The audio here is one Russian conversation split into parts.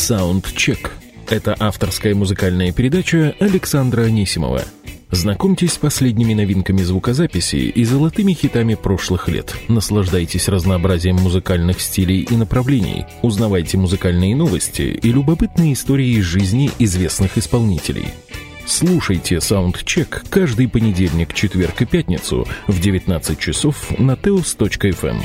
Soundcheck. Это авторская музыкальная передача Александра Анисимова. Знакомьтесь с последними новинками звукозаписи и золотыми хитами прошлых лет. Наслаждайтесь разнообразием музыкальных стилей и направлений. Узнавайте музыкальные новости и любопытные истории из жизни известных исполнителей. Слушайте Soundcheck каждый понедельник, четверг и пятницу в 19 часов на teos.fm.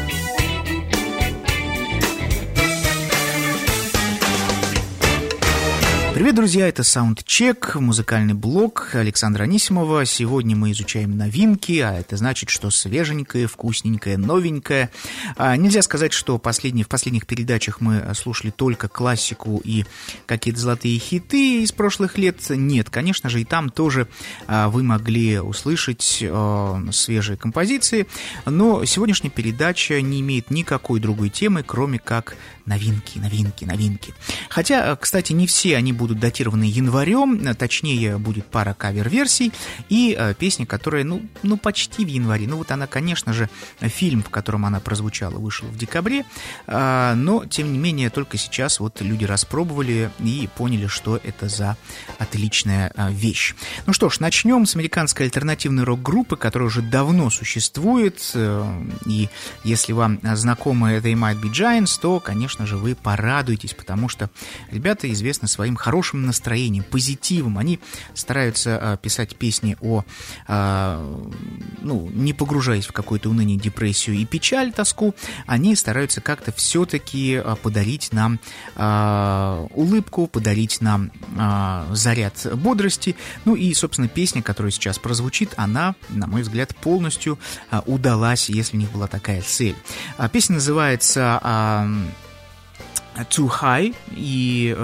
Привет, друзья, это Soundcheck, музыкальный блог Александра Анисимова. Сегодня мы изучаем новинки, а это значит, что свеженькое, вкусненькое, новенькое. Нельзя сказать, что в последних передачах мы слушали только классику и какие-то золотые хиты из прошлых лет. Нет, конечно же, и там тоже вы могли услышать свежие композиции, но сегодняшняя передача не имеет никакой другой темы, кроме как новинки. Хотя, кстати, не все они будут датированы январем, точнее, будет пара кавер-версий и песня, которая, почти в январе. Вот она, конечно же, фильм, в котором она прозвучала, вышел в декабре, но, тем не менее, только сейчас вот люди распробовали и поняли, что это за отличная вещь. Ну что ж, начнем с американской альтернативной рок-группы, которая уже давно существует, и если вам знакомы They Might Be Giants, то, конечно же, вы порадуетесь, потому что ребята известны своим хорошим настроением, позитивом. Они стараются писать песни не погружаясь в какое-то уныние, депрессию и печаль, тоску. Они стараются как-то все-таки подарить нам улыбку, подарить нам заряд бодрости. И, собственно, песня, которая сейчас прозвучит, она, на мой взгляд, полностью удалась, если у них была такая цель. Песня называется Too High и,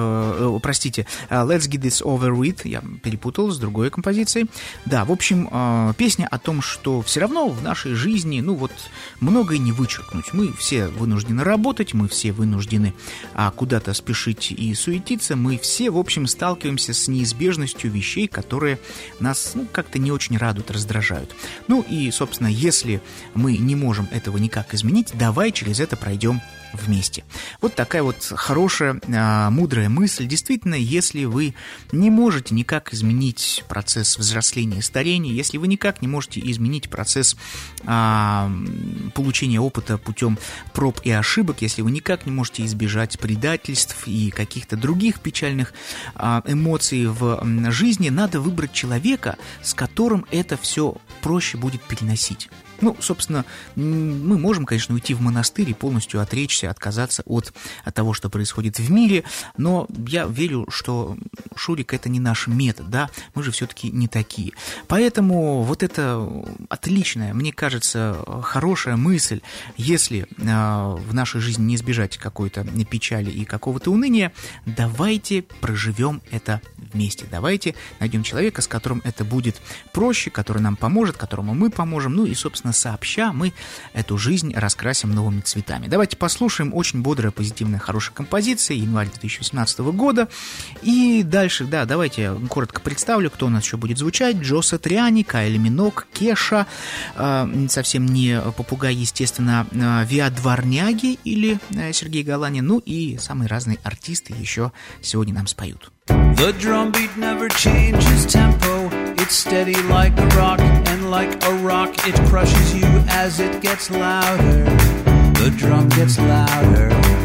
Let's Get This Over With, я перепутал с другой композицией. Да, в общем, песня о том, что все равно в нашей жизни, многое не вычеркнуть. Мы все вынуждены работать, мы все вынуждены куда-то спешить и суетиться, мы все, в общем, сталкиваемся с неизбежностью вещей, которые нас, как-то не очень радуют, раздражают. И, собственно, если мы не можем этого никак изменить, давай через это пройдем вместе. Вот такая вот хорошая, мудрая мысль. Действительно, если вы не можете никак изменить процесс взросления и старения, если вы никак не можете изменить процесс получения опыта путем проб и ошибок, если вы никак не можете избежать предательств и каких-то других печальных эмоций в жизни, надо выбрать человека, с которым это все проще будет переносить. Собственно, мы можем, конечно, уйти в монастырь и полностью отречься, отказаться от того, что происходит в мире, но я верю, что, Шурик, это не наш метод, да, мы же все-таки не такие. Поэтому вот это отличная, мне кажется, хорошая мысль, если в нашей жизни не избежать какой-то печали и какого-то уныния, давайте проживем это вместе, давайте найдем человека, с которым это будет проще, который нам поможет, которому мы поможем, и, собственно, сообща мы эту жизнь раскрасим новыми цветами. Давайте послушаем очень бодрая, позитивная, хорошая композиция, январь 2018 года. И дальше, давайте я коротко представлю, кто у нас еще будет звучать. Джо Сатриани, Кайли Миног, Кеша, совсем не попугай, естественно, Виа Дворняги или Сергей Галанин, и самые разные артисты еще сегодня нам споют. The drum beat never changes tempo. It's steady like a rock, and like a rock it crushes you as it gets louder. The drum gets louder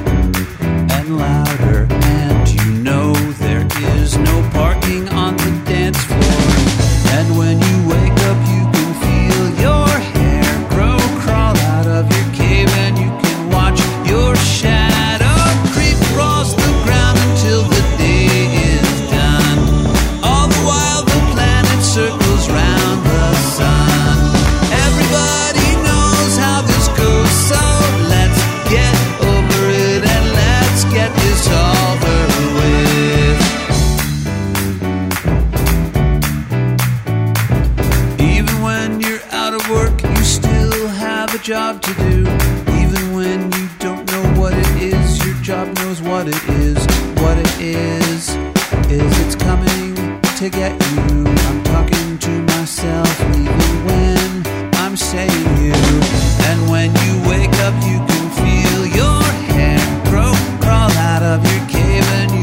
and louder, and you know there is no parking on the dance floor. And when you wake up you can feel your hair grow, crawl out of your cave, and you can watch your shadow creep across the ground until the day is done. All the while the planet circles round the sun. Everybody knows how this goes, so let's get over it and let's get this over with. Even when you're out of work, you still have a job to do. Even when you don't know what it is, your job knows what it is. What it is it's coming to get you. I'm talking to myself even when I'm saying you. And when you wake up you can feel your hair grow, crawl out of your cave, and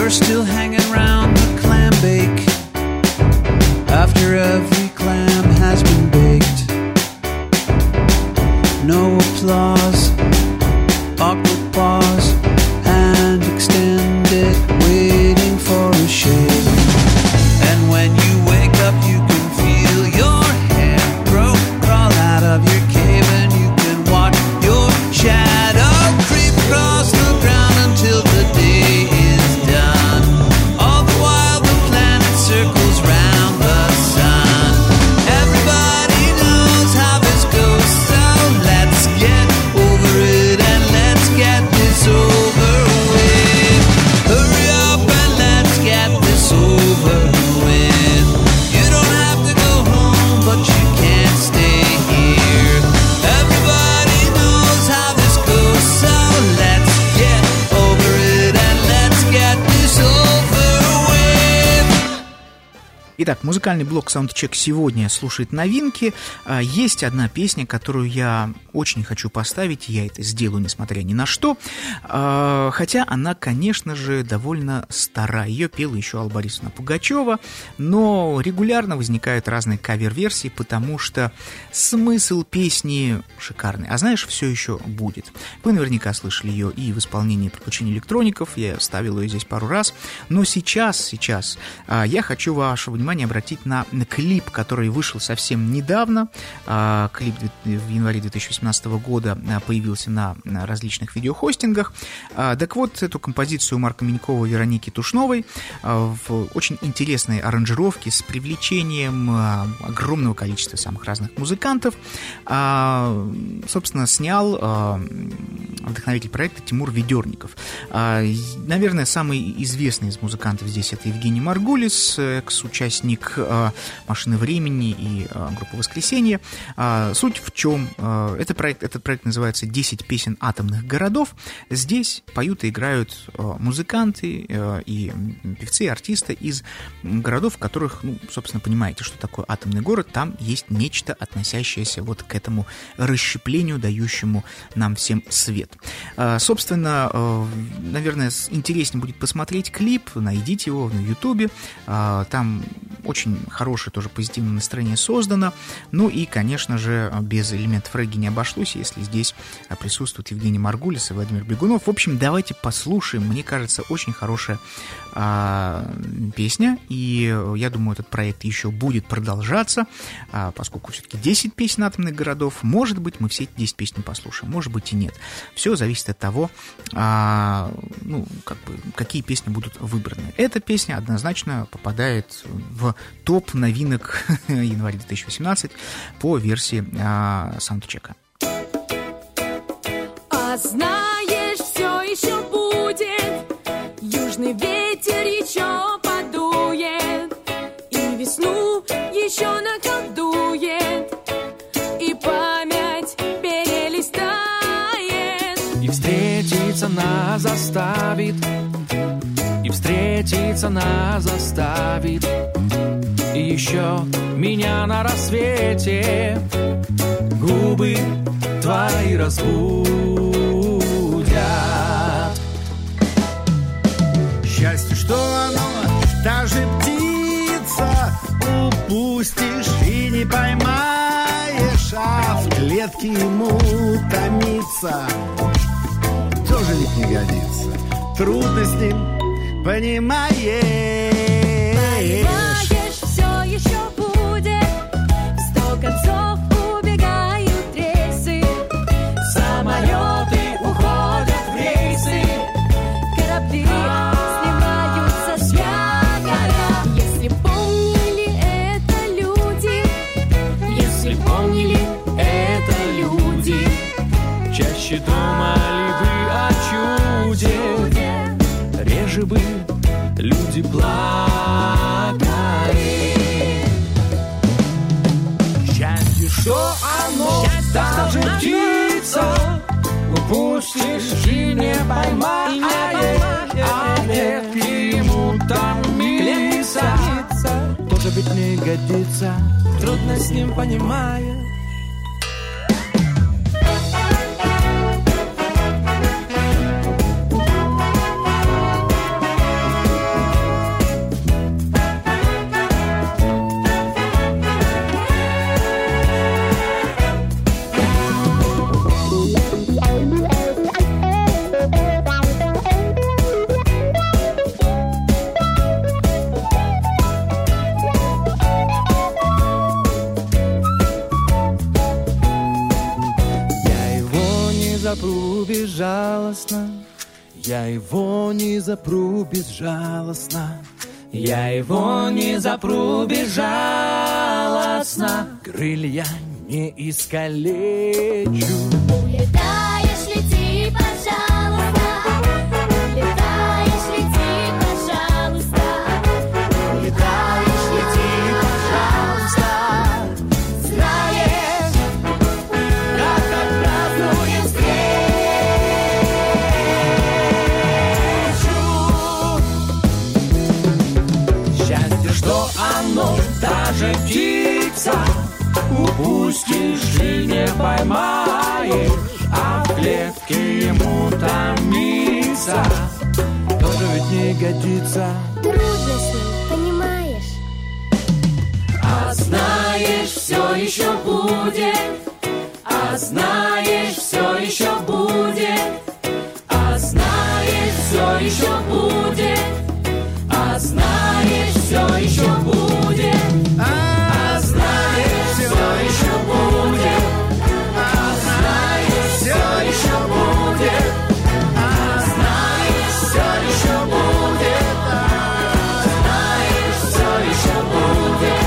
you're still hanging around the clam bake after every clam has been baked. No applause, awkward pause, hand extended, waiting for a shake. And when you wake up, you can feel your hand grow, crawl out of your cave, and you can watch your shadow creep across the ground until the day is done. All the while the planet circles round the sun. Everybody knows how this goes, so let's get over it and let's get this over with. Hurry up and let's get this over with. You don't have to go home, but you can't stay here. Everybody knows how this goes, so let's get over it and let's get this over with. Итак, музыкальный блок Soundcheck сегодня слушает новинки. Есть одна песня, которую я очень хочу поставить, я это сделаю, несмотря ни на что. Хотя она, конечно же, довольно стара. Ее пела еще Алла Борисовна Пугачева, но регулярно возникают разные кавер-версии, потому что смысл песни шикарный. А знаешь, все еще будет. Вы наверняка слышали ее и в исполнении «Приключений электроников», я ставил ее здесь пару раз, но сейчас я хочу ваше внимание обратить на клип, который вышел совсем недавно. Клип в январе 2018 года появился на различных видеохостингах. Так вот, эту композицию Марка Минькова и Вероники Тушновой в очень интересной аранжировке с привлечением огромного количества самых разных музыкантов, собственно, снял вдохновитель проекта Тимур Ведерников. Наверное, самый известный из музыкантов здесь это Евгений Маргулис, экс-участник «Машины времени» и группы «Воскресенье». Суть в чем? Этот проект называется «10 песен атомных городов». Здесь поют и играют музыканты и певцы, и артисты из городов, в которых, собственно, понимаете, что такое атомный город. Там есть нечто, относящееся вот к этому расщеплению, дающему нам всем свет. Собственно, наверное, интереснее будет посмотреть клип, найдите его на Ютубе. Там очень хорошее тоже позитивное настроение создано. Ну и, конечно же, без элементов регги не обошлось, если здесь присутствуют Евгений Маргулис и Владимир Бегунов. В общем, давайте послушаем. Мне кажется, очень хорошая песня, и я думаю, этот проект еще будет продолжаться, поскольку все-таки 10 песен атомных городов. Может быть, мы все эти 10 песен послушаем, может быть и нет. Все зависит от того, какие песни будут выбраны. Эта песня однозначно попадает в топ новинок января 2018 по версии саундчека. А знаешь, все еще будет, южный ветер еще подует, и весну еще наколдует, и память перелистает. И встретиться нас заставит, и встретиться нас заставит, и еще меня на рассвете губы твои разбудят. Счастье, что оно, та же птица, упустишь и не поймаешь, а в клетке ему томиться тоже ведь не годится. Трудно с ним, понимаешь. Все еще будет, в 100 концов убегают рейсы, самолеты уходят в рейсы, корабли снимаются с якоря. Если помнили это люди, если помнили это люди, чаще думали бы о чуде, реже бы люди плакали. Счастье, что оно, Та же птица, упустишь и не поймаешь, а ветки ему томиться тоже ведь не годится. трудно с ним понимая. запру безжалостно, я его не запру безжалостно, я его не запру безжалостно, крылья не искалечу. Улетаешь, лети, пожалуйста. Улетаешь, лети, пожалуйста. Улетаешь, лети, пожалуйста. Знаешь, Как отпразднуем встречу. Счастье, что оно даже птица, упустишь и не поймаешь, а в клетке ему томиться тоже ведь не годится. трудно с ним, понимаешь? А знаешь, все еще будет, а знаешь, все еще будет, а знаешь, все еще будет, а знаешь, все еще будет, а знаешь, все еще будет, а знаешь, все еще будет, а знаешь, все еще будет, знаешь, все еще будет.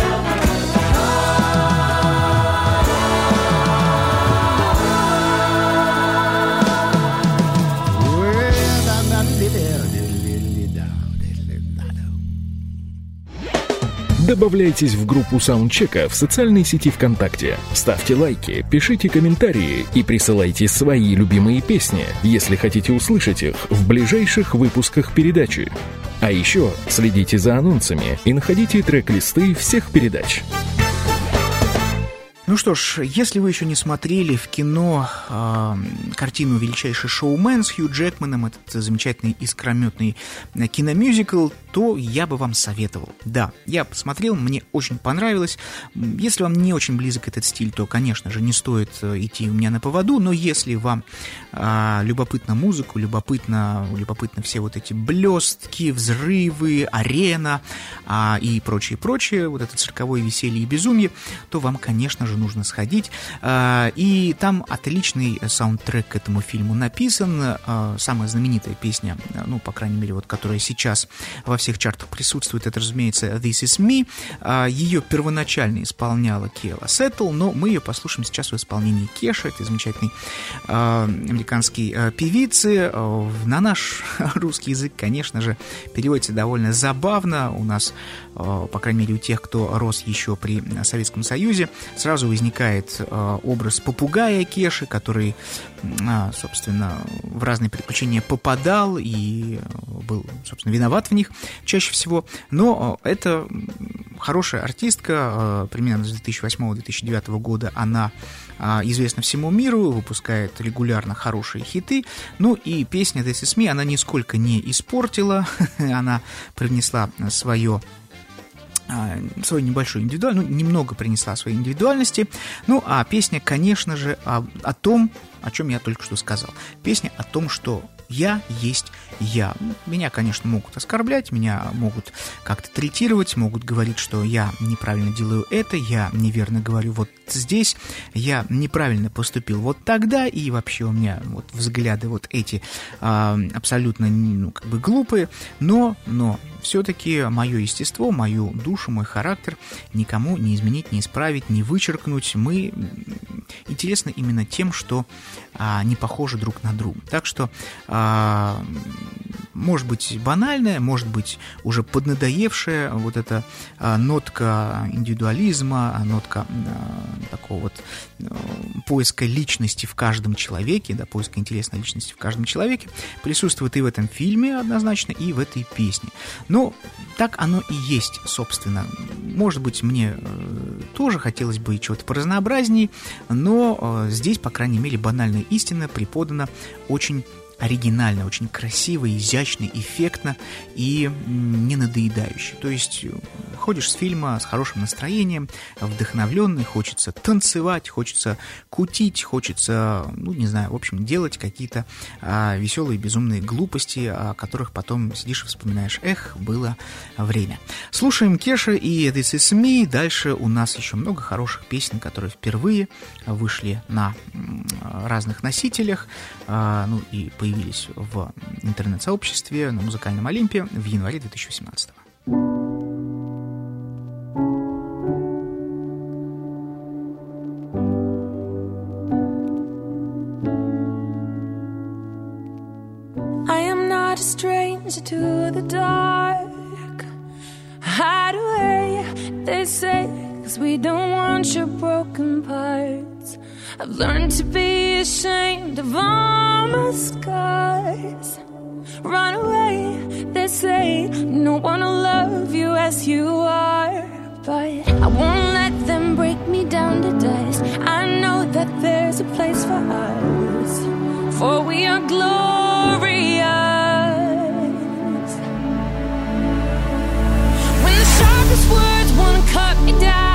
Добавляйтесь в группу саундчека в социальной сети ВКонтакте. Ставьте лайки, пишите комментарии и присылайте свои любимые песни, если хотите услышать их в ближайших выпусках передачи. А еще следите за анонсами и находите трек-листы всех передач. Ну что ж, если вы еще не смотрели в кино картину «Величайший шоумен» с Хью Джекманом, этот замечательный искрометный киномюзикл, то я бы вам советовал. Да, я посмотрел, мне очень понравилось. Если вам не очень близок этот стиль, то, конечно же, не стоит идти у меня на поводу, но если вам любопытна музыка, любопытно все вот эти блестки, взрывы, арена и прочее, вот это цирковое веселье и безумие, то вам, конечно же, нужно сходить. И там отличный саундтрек к этому фильму написан. Самая знаменитая песня, ну, по крайней мере, вот, которая сейчас во всех чартах присутствует, это, разумеется, This Is Me. Ее первоначально исполняла Киэла Сеттл, но мы ее послушаем сейчас в исполнении Кеши, этой замечательной американской певицы. На наш русский язык, конечно же, переводится довольно забавно. У нас, по крайней мере, у тех, кто рос еще при Советском Союзе, сразу возникает образ попугая Кеши, который, собственно, в разные приключения попадал и был, собственно, виноват в них чаще всего. Но это хорошая артистка, примерно с 2008-2009 года она известна всему миру, выпускает регулярно хорошие хиты. Ну и песня This Is Me она нисколько не испортила, она привнесла свою небольшую индивидуальность, немного принесла своей индивидуальности. Ну, а песня, конечно же, о том, о чем я только что сказал. Песня о том, что я есть я. Меня, конечно, могут оскорблять, меня могут как-то третировать, могут говорить, что я неправильно делаю это, я неверно говорю вот здесь, я неправильно поступил вот тогда, и вообще у меня вот взгляды вот эти абсолютно глупые, но все-таки мое естество, мою душу, мой характер никому не изменить, не исправить, не вычеркнуть. Мы интересны именно тем, что не похожи друг на друга. Так что, может быть, банальная, может быть, уже поднадоевшая вот эта нотка индивидуализма, нотка такого вот поиска личности в каждом человеке, да, поиска интересной личности в каждом человеке присутствует и в этом фильме однозначно, и в этой песне. Но так оно и есть, собственно. Может быть, мне тоже хотелось бы чего-то поразнообразней, но здесь, по крайней мере, банальная истина преподана очень оригинально, очень красиво, изящно, эффектно и не надоедающе. То есть ходишь с фильма с хорошим настроением, вдохновленный, хочется танцевать, хочется кутить, хочется, не знаю, в общем, делать какие-то веселые, безумные глупости, о которых потом сидишь и вспоминаешь. Эх, было время. Слушаем Кеша и This Is Me. Дальше у нас еще много хороших песен, которые впервые вышли на разных носителях, и появились в интернет-сообществе на музыкальном Олимпе в январе 2018 года. Stranger to the dark, hide away, they say, 'cause we don't want your broken parts. I've learned to be ashamed of all my scars. Run away, they say, no one will love you as you are. But I won't let them break me down to dust. I know that there's a place for us, for we are glorious. Sharpest words wanna cut me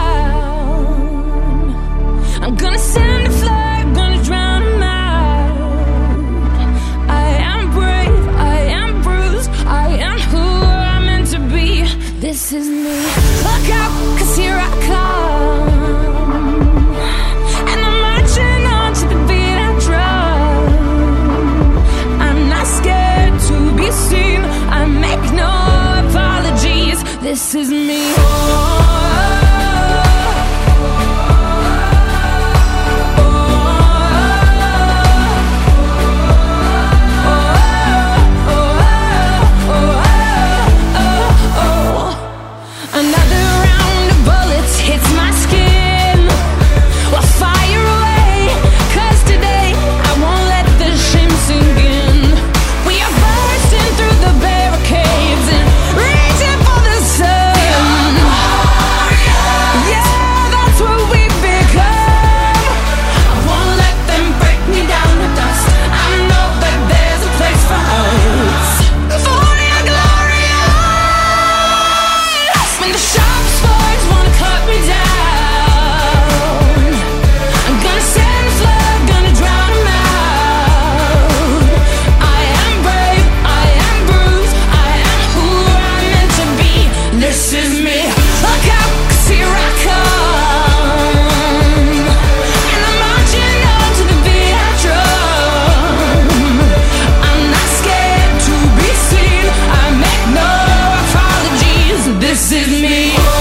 down. I'm gonna send a flag, gonna drown them out. I am brave, I am bruised, I am who I'm meant to be. This is me. Look out, 'cause here I come, and I'm marching on to the beat I drum. I'm not scared to be seen, I make no apologies. This is me. Another round of bullets hits my skin. Well, fire away, 'cause today I won't let the shame sink in. We are bursting through the barricades and reaching for the sun. Yeah, that's what we become. I won't let them break me down to dust. I know that there's a place for us, for we are glorious. When the sharpest words wanna cut me down, I'm gonna send a flood, gonna drown them out. I am brave, I am bruised, I am who I'm meant to be. This is me. Look out, 'cause here I come, and I'm marching on to the beat I drum. I'm not scared to be seen, I make no apologies. This is me.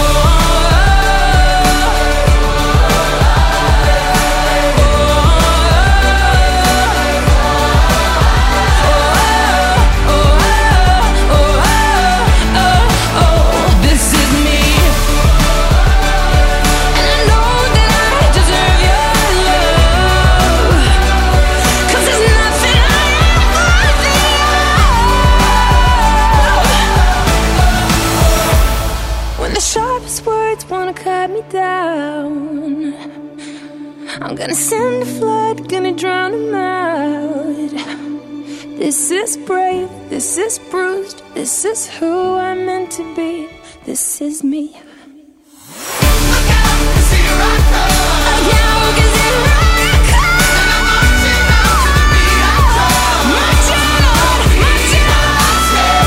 This is me. And I know that I deserve your love, 'cause there's nothing I am worthy of. When the sharpest words wanna cut me down, I'm gonna send a flood, gonna drown them out. This is brave, this is bruised, this is who I'm meant to be. This is me. Look out, 'cause here I come. Look out, 'cause here I come. And I'm marching on to the beat I drum. Marching on, marching on.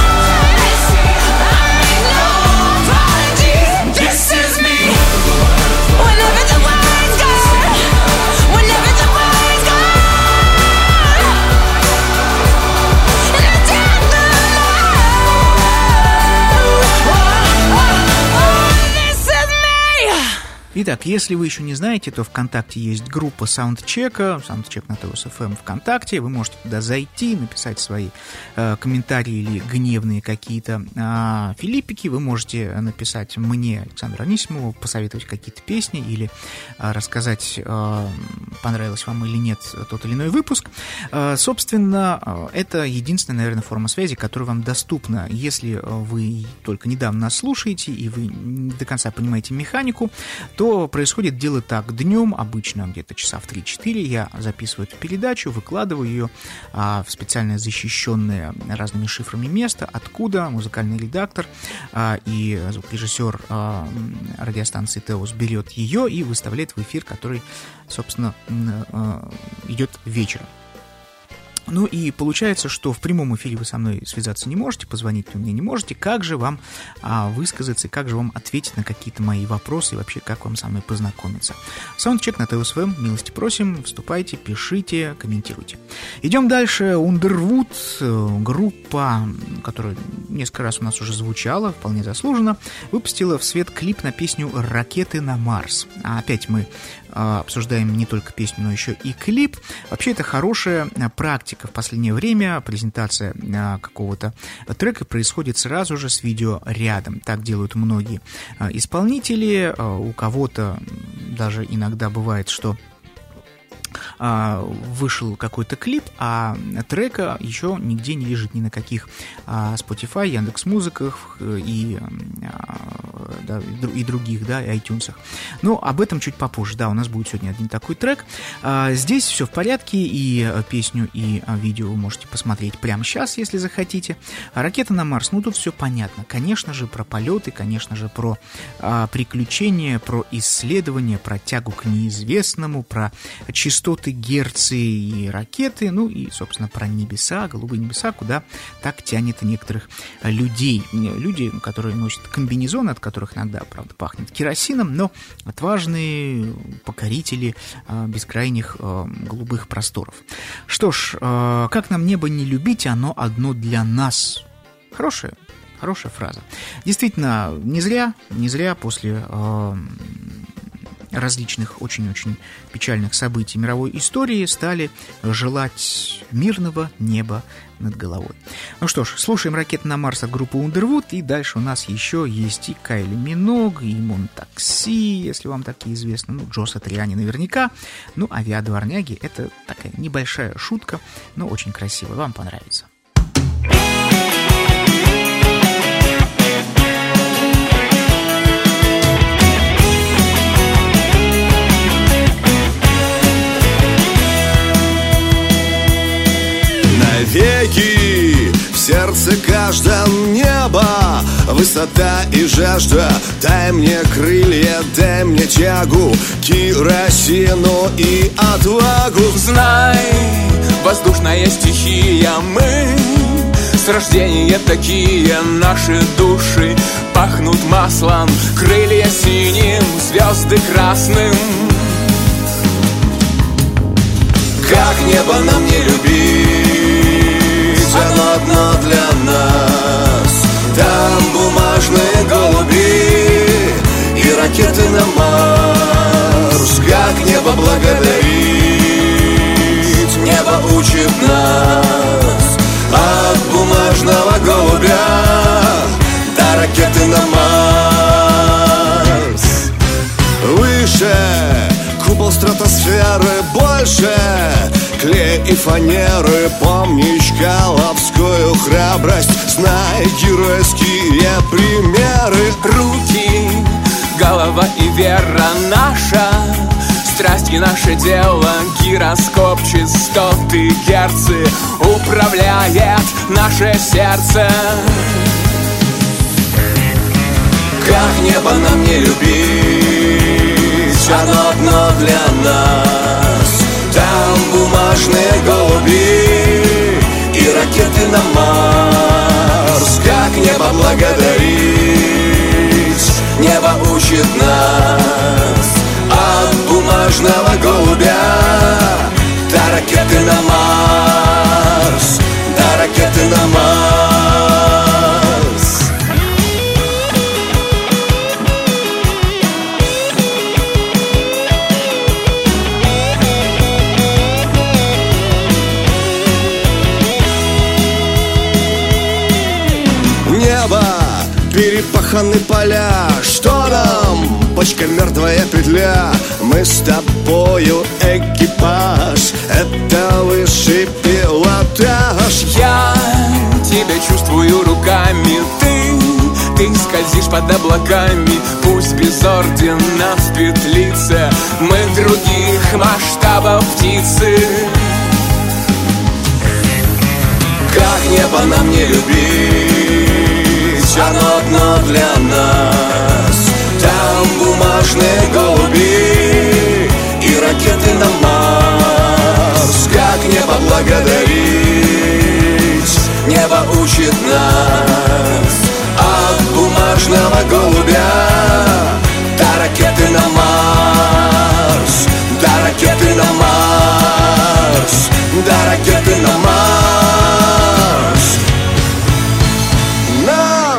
I make no apologies. This is me. Whenever the words go, whenever the words go, and I take them out. This is me. Итак, если вы еще не знаете, то ВКонтакте есть группа Саундчека, Саундчек на ТВС-ФМ ВКонтакте. Вы можете туда зайти, написать свои комментарии или гневные какие-то филиппики. Вы можете написать мне, Александру Анисимову, посоветовать какие-то песни или рассказать, понравилось вам или нет тот или иной выпуск. Собственно, это единственная, наверное, форма связи, которая вам доступна. Если вы только недавно нас слушаете и вы не до конца понимаете механику, то то происходит дело так. Днем, обычно где-то часа в 3-4, я записываю эту передачу, выкладываю ее в специально защищенное разными шифрами место, откуда музыкальный редактор и звукорежиссер радиостанции ТЭОС берет ее и выставляет в эфир, который, собственно, идет вечером. Ну и получается, что в прямом эфире вы со мной связаться не можете, позвонить вы мне не можете. Как же вам высказаться и как же вам ответить на какие-то мои вопросы и вообще как вам со мной познакомиться? Саундчек на ТСФМ, милости просим, вступайте, пишите, комментируйте. Идем дальше. Underwood, группа, которая несколько раз у нас уже звучала, вполне заслуженно, выпустила в свет клип на песню «Ракеты на Марс». А опять мы обсуждаем не только песню, но еще и клип. Вообще это хорошая практика в последнее время. Презентация какого-то трека происходит сразу же с видео рядом. Так делают многие исполнители. У кого-то даже иногда бывает, что вышел какой-то клип, а трека еще нигде не лежит ни на каких Spotify, Яндекс.Музыках и других, и iTunes. Но об этом чуть попозже. Да, у нас будет сегодня один такой трек. Здесь все в порядке, и песню, и видео вы можете посмотреть прямо сейчас, если захотите. «Ракета на Марс», ну тут все понятно. Конечно же, про полеты, конечно же, про приключения, про исследования, про тягу к неизвестному, про частоты, герцы и ракеты, ну и, собственно, про небеса, голубые небеса, куда так тянет некоторых людей. Люди, которые носят комбинезоны, от которых иногда, правда, пахнет керосином, но отважные покорители бескрайних голубых просторов. Что ж, как нам небо не любить, оно одно для нас. Хорошая фраза. Действительно, не зря после различных очень-очень печальных событий мировой истории стали желать мирного неба над головой. Ну что ж, слушаем «Ракеты на Марс» от группы Underwood, и дальше у нас еще есть и Кайли Миног, и Монтакси, если вам такие известны, ну, Джо Сатриани наверняка, ну, авиадворняги — это такая небольшая шутка, но очень красивая, вам понравится. Навеки в сердце каждом небо, высота и жажда. Дай мне крылья, дай мне тягу, керосину и отвагу. Знай, воздушная стихия, мы с рождения такие. Наши души пахнут маслом, крылья синим, звезды красным. Как небо нам не любить, оно одно для нас. Там бумажные голуби и ракеты на Марс. Как небо благодарить, небо учит нас. От бумажного голубя до ракеты на Марс. Выше купол стратосферы, больше клей и фанеры. Помни чкаловскую храбрость, знай геройские примеры. Руки, голова и вера наша, страсть и наше дело. Гироскоп, частоты, герцы управляет наше сердце. Как небо нам не любить, оно одно для нас. Там бумажные голуби и ракеты на Марс. Как небо благодарить, небо учит нас. От бумажного голубя до ракеты на Марс, до ракеты на Марс. Небо, перепаханы поля, что нам? Почка, мертвая петля. Мы с тобою экипаж, это высший пилотаж. Я тебя чувствую руками, ты скользишь под облаками. Пусть Союз без ордена в петлице. Мы других масштабов птицы. Как небо нам не любить, оно одно для нас. Там бумажные голуби и ракеты на Марс. Как небо благодарить, небо учит нас. От бумажного голубя до ракеты на Марс, до ракеты на Марс, до ракеты на Марс, на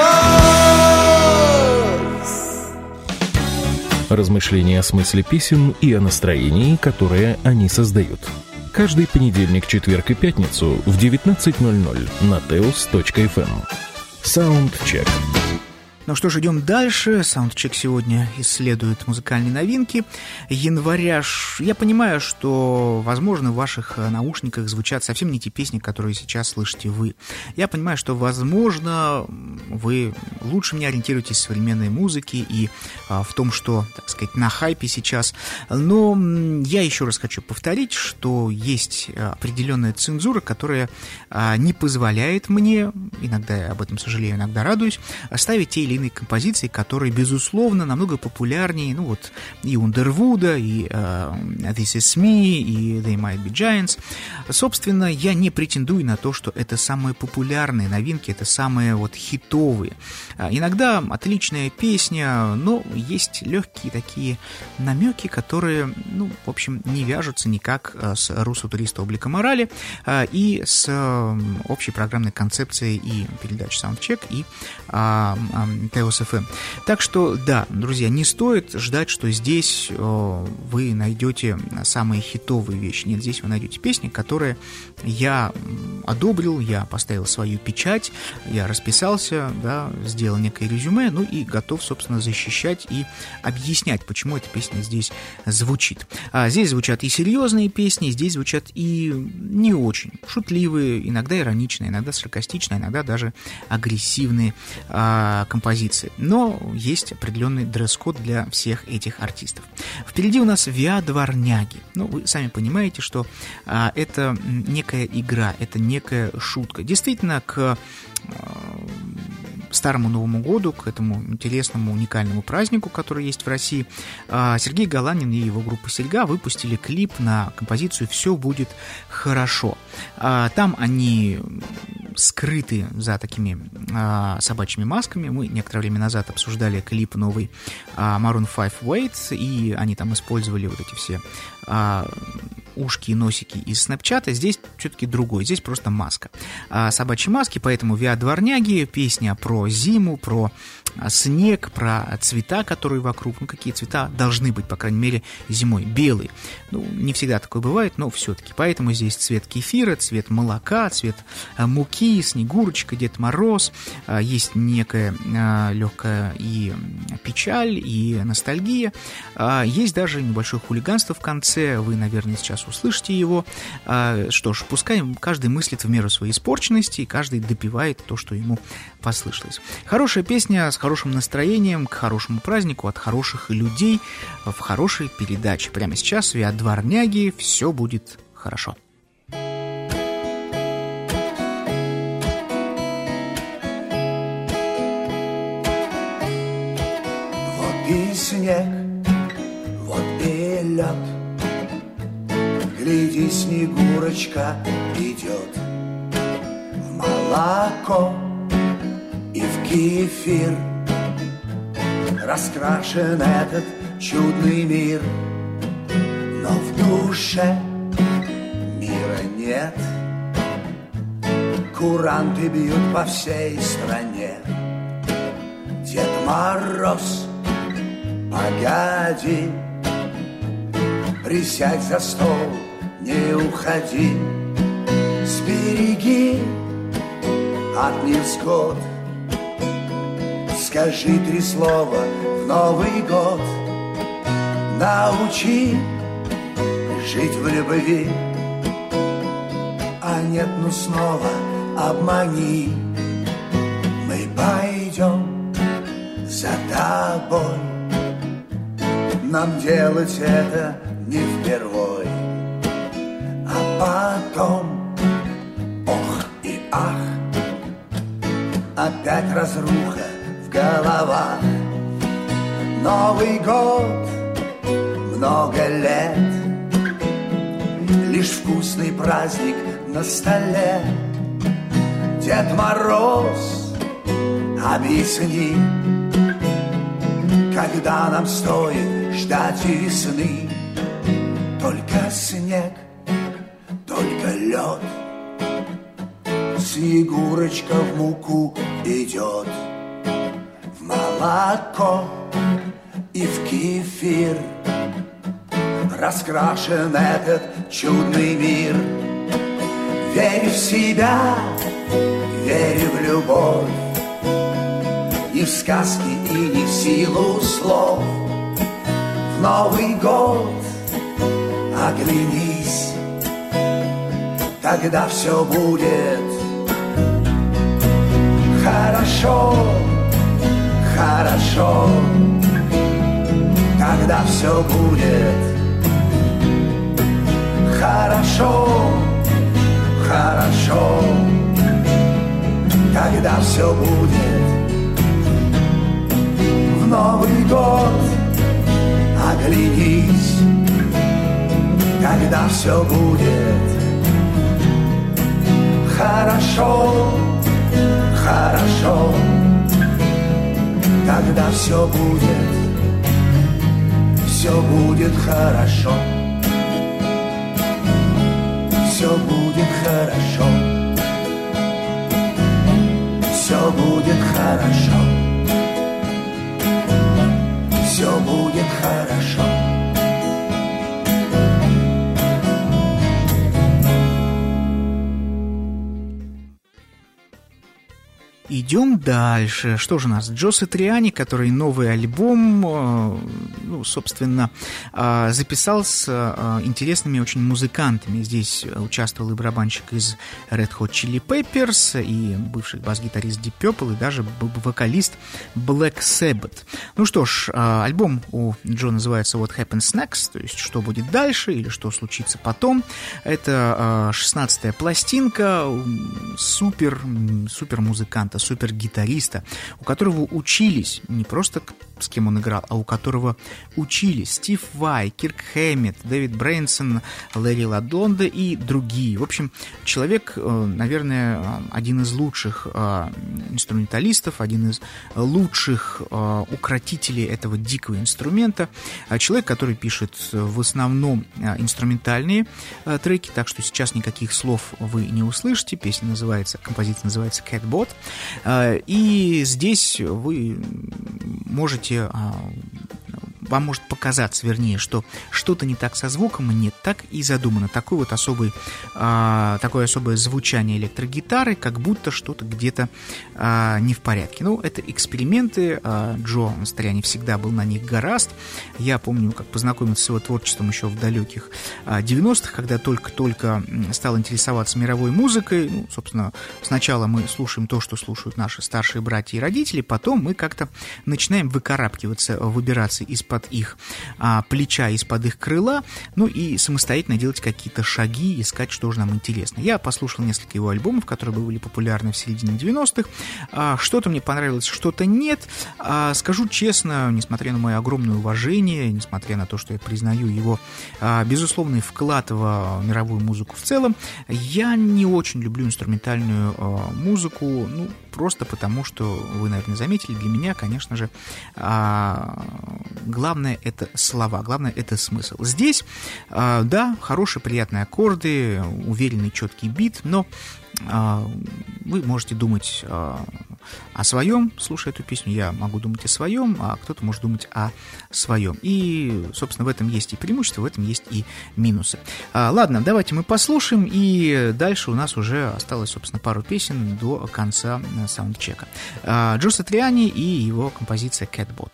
Марс. Размышления о смысле песен и о настроении, которое они создают. Каждый понедельник, четверг и пятницу в 19:00 на teos.fm. Саундчек. Ну что ж, идем дальше. Саундчек сегодня исследует музыкальные новинки января. Я понимаю, что, возможно, в ваших наушниках звучат совсем не те песни, которые сейчас слышите вы. Я понимаю, что, возможно, вы лучше меня ориентируетесь в современной музыке и в том, что, так сказать, на хайпе сейчас. Но я еще раз хочу повторить, что есть определенная цензура, которая не позволяет мне, иногда я об этом сожалею, иногда радуюсь, ставить те или иные композиции, которые, безусловно, намного популярнее, ну вот, и Ундервуда, и This Is Me, и They Might Be Giants. Собственно, я не претендую на то, что это самые популярные новинки, это самые вот хитовые. Иногда отличная песня, но есть легкие такие намеки, которые, ну, в общем, не вяжутся никак с «Руссо туриста облика морали» и с общей программной концепцией и передач Soundcheck, и Teos FM. Так что, да, друзья, не стоит ждать, что здесь вы найдете самые хитовые вещи. Нет, здесь вы найдете песни, которые я одобрил, я поставил свою печать, я расписался, да, сделал некое резюме, ну и готов, собственно, защищать и объяснять, почему эта песня здесь звучит. Здесь звучат и серьезные песни, здесь звучат и не очень шутливые, иногда ироничные, иногда саркастичные, иногда даже агрессивные композиции. Но есть определенный дресс-код для всех этих артистов. Впереди у нас «Виа Дворняги». Ну, вы сами понимаете, что это некая игра, это некая шутка. Действительно, к Старому Новому году, к этому интересному, уникальному празднику, который есть в России, Сергей Галанин и его группа «Сельга» выпустили клип на композицию «Все будет хорошо». Там они скрыты за такими собачьими масками. Мы некоторое время назад обсуждали клип новый Maroon 5 Wait, и они там использовали вот эти все ушки и носики из Снэпчата. Здесь все-таки другой, здесь просто маска. Собачьи маски, поэтому «Виа Дворняги», песня про зиму, про снег, про цвета, которые вокруг. Ну, какие цвета должны быть, по крайней мере, зимой? Белые. Ну, не всегда такое бывает, но все-таки. Поэтому здесь цвет кефира, цвет молока, цвет муки, Снегурочка, Дед Мороз. Есть некая легкая и печаль, и ностальгия. Есть даже небольшое хулиганство в конце. Вы, наверное, сейчас услышите его. Что ж, пускай каждый мыслит в меру своей испорченности, и каждый допивает то, что ему послышалось. Хорошая песня с хорошим настроением, к хорошему празднику, от хороших людей, в хорошей передаче. Прямо сейчас «Виа Дворняги», «Все будет хорошо». Вот и снег, вот и лед. Гляди, Снегурочка идет в молоко и в кефир. Раскрашен этот чудный мир, но в душе мира нет. Куранты бьют по всей стране. Дед Мороз, погоди, присядь за стол, не уходи. Сбереги от невзгод. Скажи 3 слова в Новый год. Научи жить в любви. А нет, ну снова обмани. Мы пойдем за за тобой. Нам делать это не впервой. А потом, ох и ах, опять разруха в головах. Новый год, много лет, лишь вкусный праздник на столе. Дед Мороз, объясни, когда нам стоит ждать весны. Только снег, только лед, Снегурочка в муку идет, в молоко и в кефир раскрашен этот чудный мир. Верь в себя, верь в любовь, ни в сказки и ни в силу слов. В Новый год оглянись, тогда все будет хорошо, хорошо. Тогда все будет хорошо, хорошо. Тогда все будет. В Новый год оглянись, тогда все будет хорошо, хорошо. Тогда все будет хорошо. Все будет хорошо. Все будет хорошо. Все будет хорошо. Идем дальше. Что же у нас? Джо Сатриани, который новый альбом, собственно, записал с интересными очень музыкантами. Здесь участвовал и барабанщик из Red Hot Chili Peppers, и бывший бас-гитарист Deep Purple, и даже вокалист Black Sabbath. Ну что ж, альбом у Джо называется What Happens Next, то есть что будет дальше или что случится потом. Это 16-я пластинка супер музыканта, супер гитариста, у которого учились не просто с кем он играл, а у которого учились Стив Vai, Кирк Хэммит, Дэвид Брэнсон, Ларри Ладлонда и другие. В общем, человек, наверное, один из лучших инструменталистов, один из лучших укротителей этого дикого инструмента. Человек, который пишет в основном инструментальные треки, так что сейчас никаких слов вы не услышите. Композиция называется Catbot. И здесь вы можете, вам может показаться, вернее, что что-то не так со звуком, нет, так и задумано. Такое особое звучание электрогитары, как будто что-то где-то не в порядке. Ну, это эксперименты. Джо Сатриани всегда был на них горазд. Я помню, как познакомился с его творчеством еще в далеких 90-х, когда только-только стал интересоваться мировой музыкой. Ну, собственно, сначала мы слушаем то, что слушают наши старшие братья и родители, потом мы как-то начинаем выкарабкиваться, выбираться из-под их плеча, из-под их крыла, ну и самостоятельно делать какие-то шаги, искать, что же нам интересно. Я послушал несколько его альбомов, которые были популярны в середине 90-х. Что-то мне понравилось, что-то нет. Скажу честно, несмотря на мое огромное уважение, несмотря на то, что я признаю его безусловный вклад в мировую музыку в целом, я не очень люблю инструментальную музыку, ну, просто потому, что, вы, наверное, заметили, для меня, конечно же, главное — это слова, главное — это смысл. Здесь, да, хорошие, приятные аккорды, уверенный, четкий бит, но вы можете думать о своем, слушая эту песню, я могу думать о своем, а кто-то может думать о своем. И, собственно, в этом есть и преимущества, в этом есть и минусы. Ладно, давайте мы послушаем, и дальше у нас уже осталось, собственно, пару песен до конца саундчека. Джо Сатриани и его композиция «Catbot».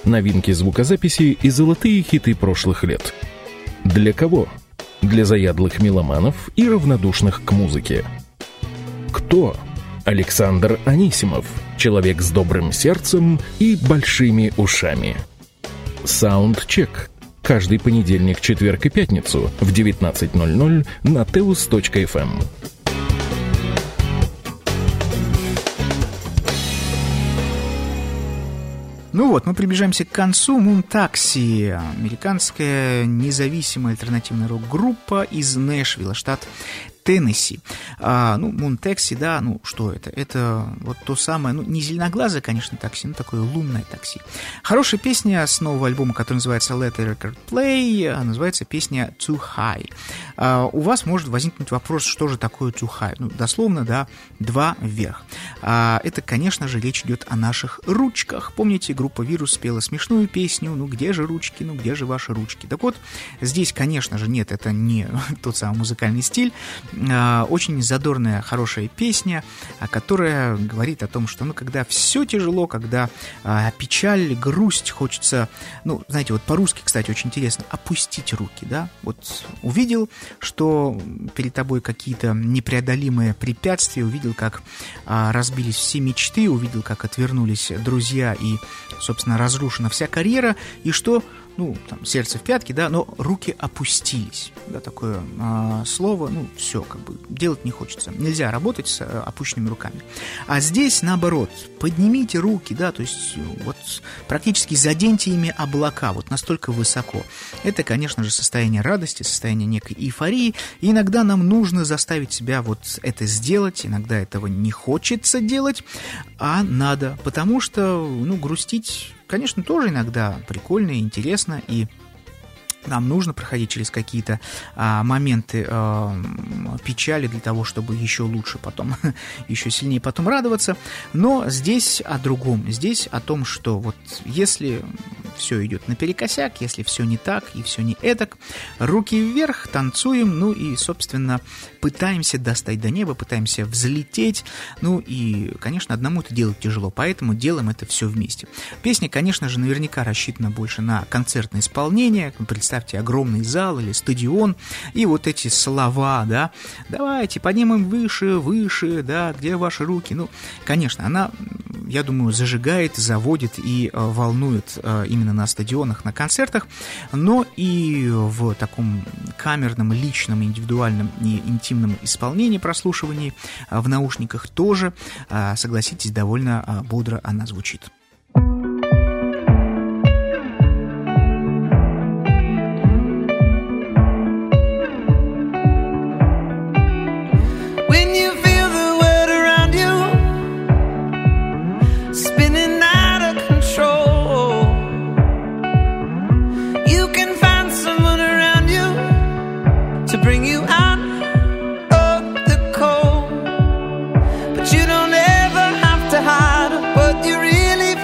Новинки звукозаписи и золотые хиты прошлых лет. Для кого? Для заядлых меломанов и равнодушных к музыке. Кто? Александр Анисимов, человек с добрым сердцем и большими ушами. Саундчек. Каждый понедельник, четверг и пятницу в 19:00 на teus.fm. Ну вот, мы приближаемся к концу. Moon Taxi, американская независимая альтернативная рок-группа из Нэшвилла, штат Теннесси. Moon Taxi, да, что это? Это вот то самое, не зеленоглазое, конечно, такси, но такое лунное такси. Хорошая песня с нового альбома, который называется Let the Record Play, называется песня Too High. У вас может возникнуть вопрос, что же такое Too High? Дословно, да, 2 вверх. Это, конечно же, речь идет о наших ручках. Помните, группа «Вирус» спела смешную песню «Где же ручки, где же ваши ручки?» Так вот, здесь, конечно же, нет, это не тот самый музыкальный стиль. Очень задорная, хорошая песня, которая говорит о том, что, когда все тяжело, когда печаль, грусть, хочется, знаете, вот по-русски, кстати, очень интересно, опустить руки, да, вот увидел, что перед тобой какие-то непреодолимые препятствия, увидел, как разбились все мечты, увидел, как отвернулись друзья и, собственно, разрушена вся карьера, и что... сердце в пятки, да, но руки опустились, да, такое слово, все, делать не хочется. Нельзя работать с опущенными руками. А здесь, наоборот, поднимите руки, да, то есть вот практически заденьте ими облака, вот настолько высоко. Это, конечно же, состояние радости, состояние некой эйфории, и иногда нам нужно заставить себя вот это сделать, иногда этого не хочется делать, а надо, потому что, грустить... Конечно, тоже иногда прикольно и интересно, и нам нужно проходить через какие-то моменты печали для того, чтобы еще лучше потом, еще сильнее потом радоваться. Но здесь о другом. Здесь о том, что вот если все идет наперекосяк, если все не так и все не этак, руки вверх, танцуем, и, собственно, пытаемся достать до неба, пытаемся взлететь. И, конечно, одному это делать тяжело, поэтому делаем это все вместе. Песня, конечно же, наверняка рассчитана больше на концертное исполнение. Представьте, огромный зал или стадион, и вот эти слова, да, давайте поднимем выше, выше, да, где ваши руки? Конечно, она, я думаю, зажигает, заводит и волнует именно на стадионах, на концертах, но и в таком камерном, личном, индивидуальном и интимном исполнении, прослушивании в наушниках тоже, согласитесь, довольно бодро она звучит. You don't ever have to hide what you really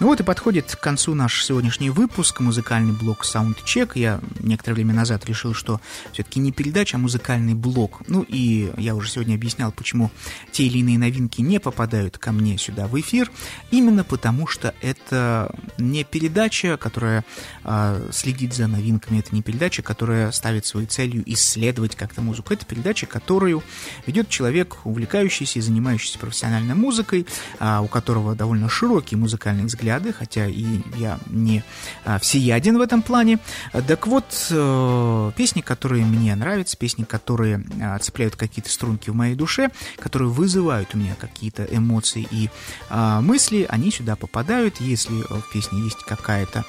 Вот и подходит к концу наш сегодняшний выпуск, музыкальный блок Soundcheck. Я некоторое время назад решил, что все-таки не передача, а музыкальный блок. Ну и я уже сегодня объяснял, почему те или иные новинки не попадают ко мне сюда в эфир. Именно потому, что это не передача, которая следит за новинками, это не передача, которая ставит своей целью исследовать как-то музыку. Это передача, которую ведет человек, увлекающийся и занимающийся профессиональной музыкой, у которого довольно широкие музыкальные взгляды, хотя и я не всеяден в этом плане. Так вот, песни, которые мне нравятся, песни, которые цепляют какие-то струнки в моей душе, которые вызывают у меня какие-то эмоции и мысли, они сюда попадают. Если в песне есть какая-то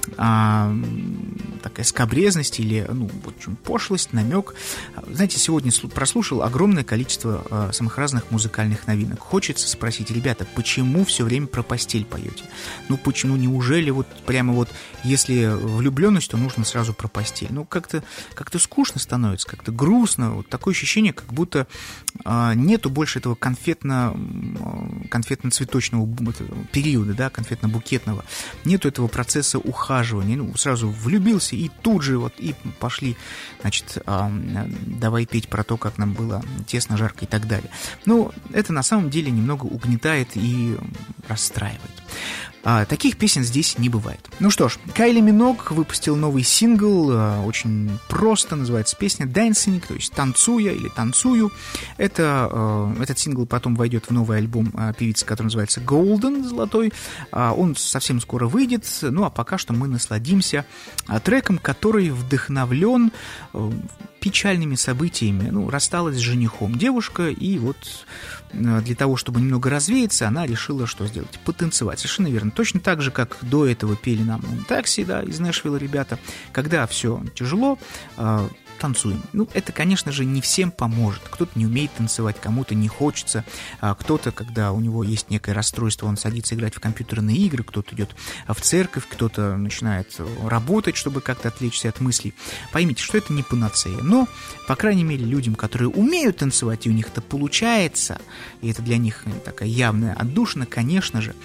такая скабрезность или пошлость, намек. Знаете, сегодня прослушал огромное количество самых разных музыкальных новинок. Хочется спросить: ребята, почему все время про постель поете? Почему? Неужели прямо если влюбленность, то нужно сразу про постель? Как-то скучно становится, как-то грустно. Такое ощущение, как будто нету больше этого конфетно-цветочного периода, да, конфетно-букетного. Нету этого процесса ухаживания. Сразу влюбился, и тут же и пошли, давай петь про то, как нам было тесно, жарко и так далее. Это на самом деле немного угнетает и расстраивает. Таких песен здесь не бывает. Что ж, Кайли Миног выпустил новый сингл, очень просто, называется песня «Dancing», то есть «Танцуя» или «Танцую». Этот сингл потом войдет в новый альбом певицы, который называется «Golden», «Золотой». Он совсем скоро выйдет, а пока что мы насладимся треком, который вдохновлен печальными событиями. Рассталась с женихом девушка, и для того, чтобы немного развеяться, она решила что сделать? Потанцевать. Совершенно верно. Точно так же, как до этого пели нам «Такси», да, из Нэшвилла ребята. Когда все тяжело, танцуем. Это, конечно же, не всем поможет. Кто-то не умеет танцевать, кому-то не хочется. Кто-то, когда у него есть некое расстройство, он садится играть в компьютерные игры, кто-то идет в церковь, кто-то начинает работать, чтобы как-то отвлечься от мыслей. Поймите, что это не панацея. Но, по крайней мере, людям, которые умеют танцевать, и у них это получается, и это для них такая явная отдушина, конечно же,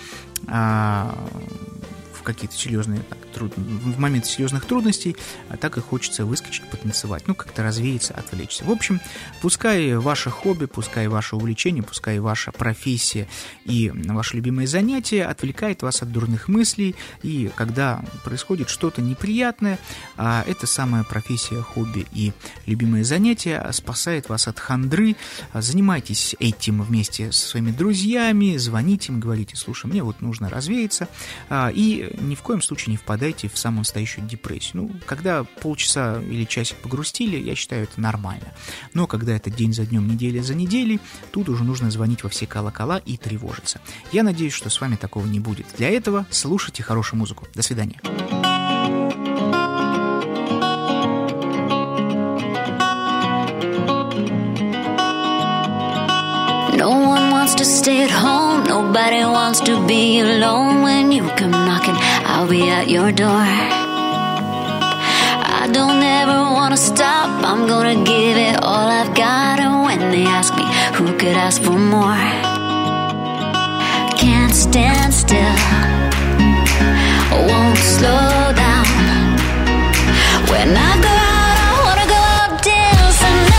какие-то серьезные в моменты серьезных трудностей, так и хочется выскочить, потанцевать, как-то развеяться, отвлечься. В общем, пускай ваше хобби, пускай ваше увлечение, пускай ваша профессия и ваше любимое занятие отвлекает вас от дурных мыслей, и когда происходит что-то неприятное, эта самая профессия, хобби и любимое занятие спасает вас от хандры. Занимайтесь этим вместе со своими друзьями, звоните им, говорите: слушай, мне нужно развеяться, и ни в коем случае не впадайте в самую настоящую депрессию. Когда полчаса или часик погрустили, я считаю, это нормально. Но когда это день за днем, неделя за неделей, тут уже нужно звонить во все колокола и тревожиться. Я надеюсь, что с вами такого не будет. Для этого слушайте хорошую музыку. До свидания. No one wants to stay at home. Nobody wants to be alone. When you come knocking, I'll be at your door. I don't ever want to stop. I'm gonna give it all I've got. And when they ask me, who could ask for more? Can't stand still, won't slow down. When I go out, I wanna go out dancing now.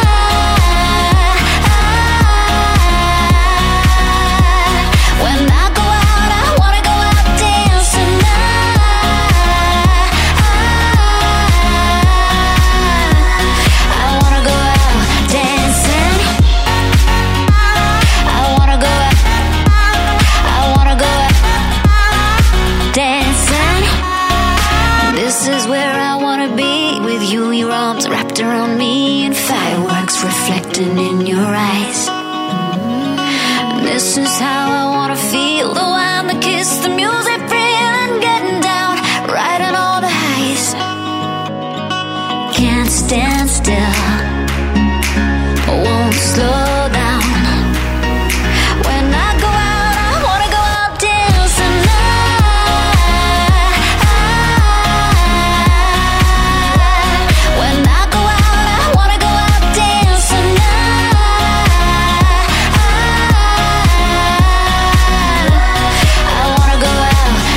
When I go out, I wanna go out dancing now. I wanna go out dancing. I wanna go out. I wanna go out dancing. This is where I wanna be, with you, your arms wrapped around me, and fireworks reflecting in your eyes. This is how I wanna feel, the wine, the kiss, the music, free and getting down, riding all the highs. Can't stand still, won't slow down. When I go out, I wanna go out dancing now. When I go out, I wanna go out dancing now. I wanna go out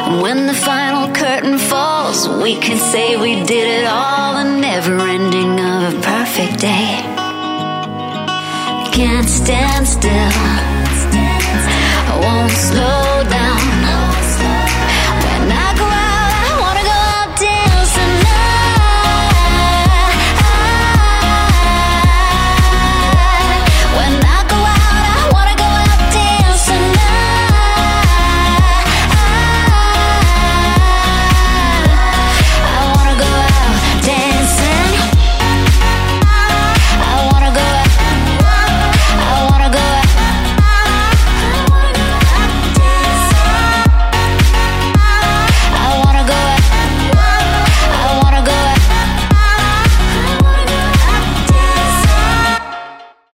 And when the final curtain falls, we can say we did it all. A never ending of a perfect day. Can't stand still, I won't slow down.